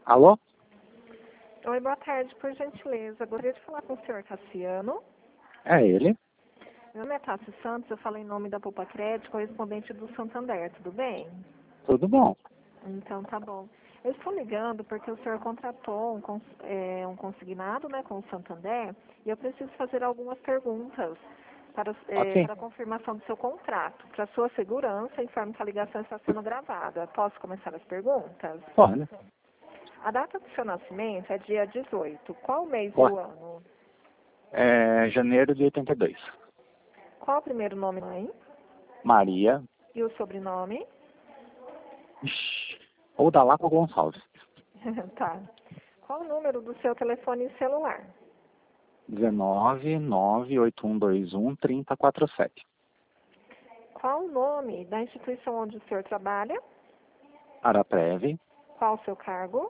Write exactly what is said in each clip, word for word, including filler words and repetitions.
Alô? Oi, boa tarde, por gentileza. Gostaria de falar com o senhor Cassiano. É ele? Meu nome é Tassi Santos, eu falo em nome da Poupa Crédito, correspondente do Santander, tudo bem? Tudo bom. Então tá bom. Eu estou ligando porque o senhor contratou um, cons- é, um consignado, né, com o Santander e eu preciso fazer algumas perguntas para, é, Ok. para a confirmação do seu contrato. Para sua segurança, informe que a ligação está sendo gravada. Posso começar as perguntas? Pode. A data do seu nascimento é dia dezoito. Qual mês Pode. do ano? É janeiro de oitenta e dois. Qual o primeiro nome, mãe? Maria. E o sobrenome? Ixi, ou da Lapa Gonçalves. Tá. Qual o número do seu telefone celular? dezenove, nove, oito um dois um, três zero quatro sete. Qual o nome da instituição onde o senhor trabalha? Araprev. Qual o seu cargo?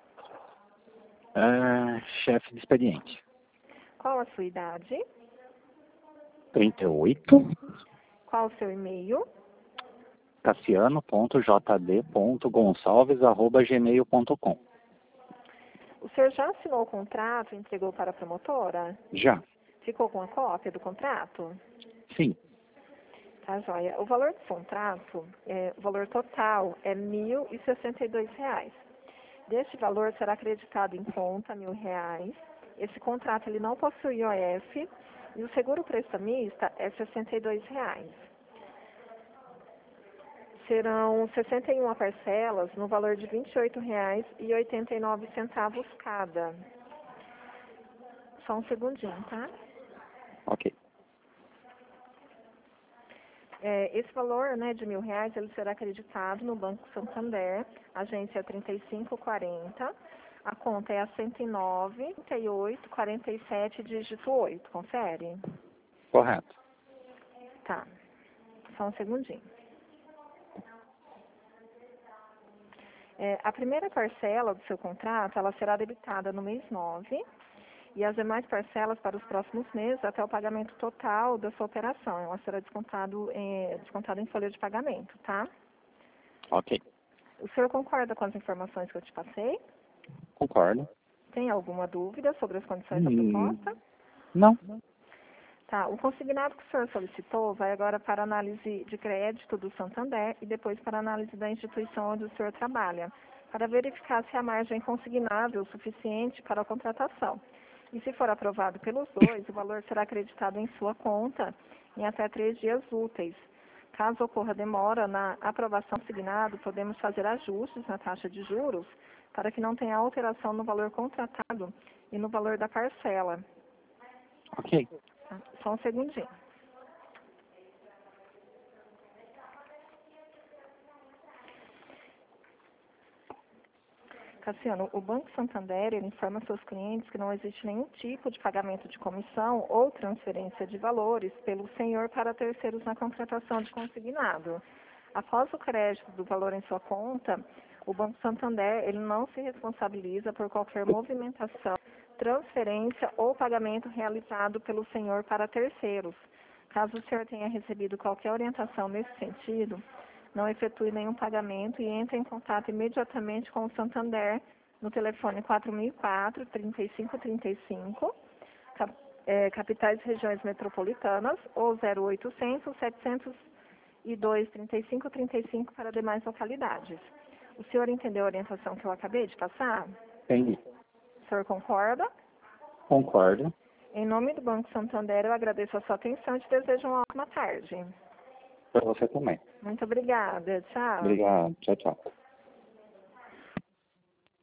É, chefe de expediente. Qual a sua idade? trinta e oito. Qual o seu e-mail? cassiano ponto j d ponto gonçalves arroba gmail ponto com. O senhor já assinou o contrato e entregou para a promotora? Já. Ficou com a cópia do contrato? Sim. Tá, joia. O valor do contrato, é, o valor total é mil e sessenta e dois reais. Deste valor será acreditado em conta mil reais. Esse contrato ele não possui I O F e o seguro prestamista é sessenta e dois reais. Serão sessenta e uma parcelas no valor de vinte e oito reais e oitenta e nove centavos cada. Só um segundinho, tá? Ok. É, esse valor, né, de mil reais, ele será acreditado no Banco Santander, agência trinta e cinco quarenta. A conta é a cento e nove, trinta e oito, quarenta e sete, dígito oito. Confere? Correto. Tá. Só um segundinho. É, a primeira parcela do seu contrato, ela será debitada no mês nove e as demais parcelas para os próximos meses até o pagamento total da sua operação. Ela será descontado, é, descontada em folha de pagamento, tá? Ok. O senhor concorda com as informações que eu te passei? Concordo. Tem alguma dúvida sobre as condições da Hum, proposta? não. Tá, o consignado que o senhor solicitou vai agora para análise de crédito do Santander e depois para análise da instituição onde o senhor trabalha, para verificar se a margem é consignável o suficiente para a contratação. E se for aprovado pelos dois, o valor será acreditado em sua conta em até três dias úteis. Caso ocorra demora na aprovação do consignado, podemos fazer ajustes na taxa de juros para que não tenha alteração no valor contratado e no valor da parcela. Ok. Tá? Só um segundinho. Cassiano, o Banco Santander ele informa seus clientes que não existe nenhum tipo de pagamento de comissão ou transferência de valores pelo senhor para terceiros na contratação de consignado. Após o crédito do valor em sua conta, o Banco Santander ele não se responsabiliza por qualquer movimentação, transferência ou pagamento realizado pelo senhor para terceiros. Caso o senhor tenha recebido qualquer orientação nesse sentido, não efetue nenhum pagamento e entre em contato imediatamente com o Santander no telefone quatro mil e quatro, trinta e cinco trinta e cinco, cap, é, capitais e regiões metropolitanas, ou zero oitocentos, setecentos e dois, trinta e cinco trinta e cinco para demais localidades. O senhor entendeu a orientação que eu acabei de passar? Entendi. O senhor concorda? Concordo. Em nome do Banco Santander, eu agradeço a sua atenção e te desejo uma ótima tarde. Para você também. Muito obrigada. Tchau. Obrigado. Tchau, tchau.